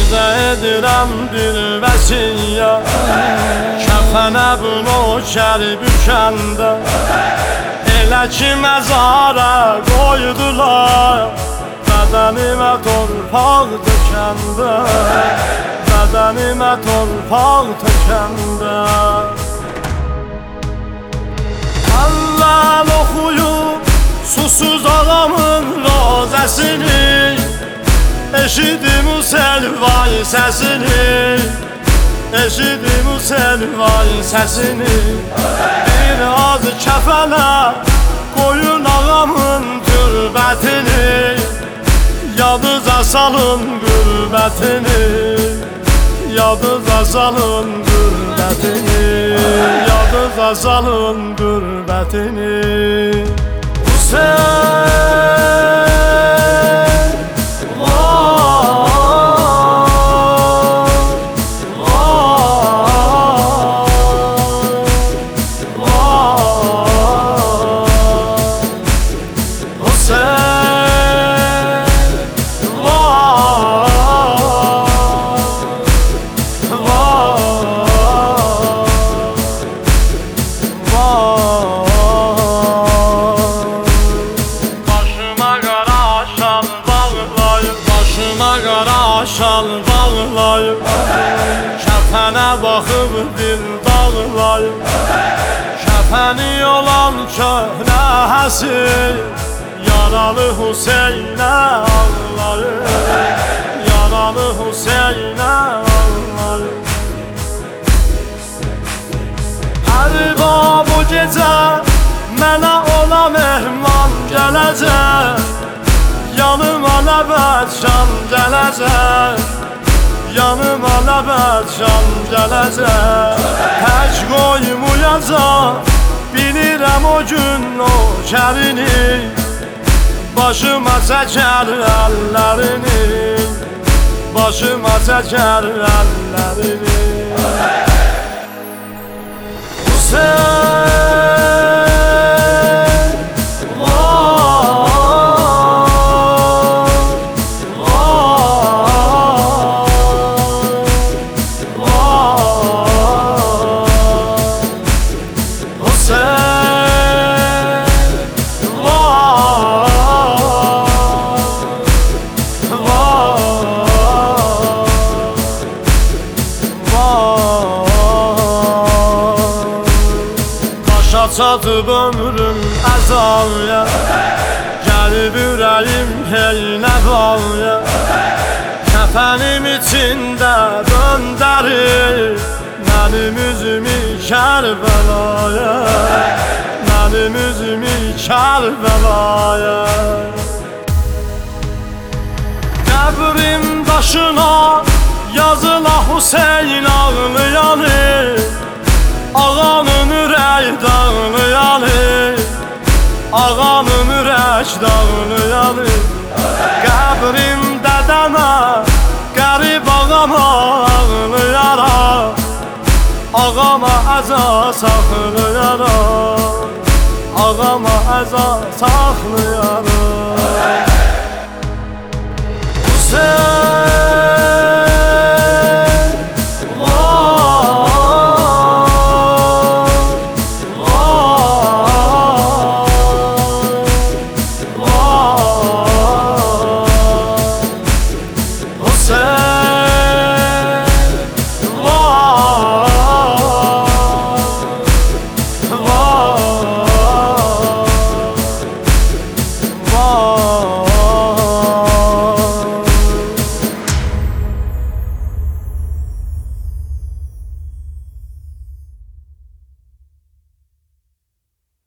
Sizə edirəm bir vəsiyə, kəfənə bunu kəri bükəndə, elə ki məzara qoydular, bədənimə torpaq tökəndə, bədənimə torpaq tökəndə. Həllal oxuyub susuz ağamın rozəsini, eşidim o selvay səsini, eşidim o selvay səsini. Bir az kəfənə qoyun ağamın türbətini, yadınıza salın qürbətini, yadınıza salın qürbətini, yadınıza salın qürbətini. Şal bağlayıb, kəfənə baxıb dil dağlayıb, kəfəni olan köhnə həsir, yaralı Hüseynə ağlayıb, yaralı Hüseynə ağlayıb. Hər bu gecə mənə ola mehman gələcək, yanıma nəbət şam gələcək, yanıma nəbət şam gələcək. Tək qoymayacaq, bilirəm o gün o kərini, başıma çəkər əllərini, başıma çəkər əllərini. Çatıb ömrüm əzaya, gəlib ürəyim hey nəvaya, kəfənim içində döndərir mənim üzümü Kərbəlaya, mənim üzümü Kərbəlaya. Qəbrim daşına yazıla Hüseyn ağlayanı, ağanın ürək dağlayanı, ağanın ürək dağlayanı. Qəbrim dədəmə, qərib ağama ağlayaraq, ağama əza saxlayaraq, ağama əza saxlayaraq.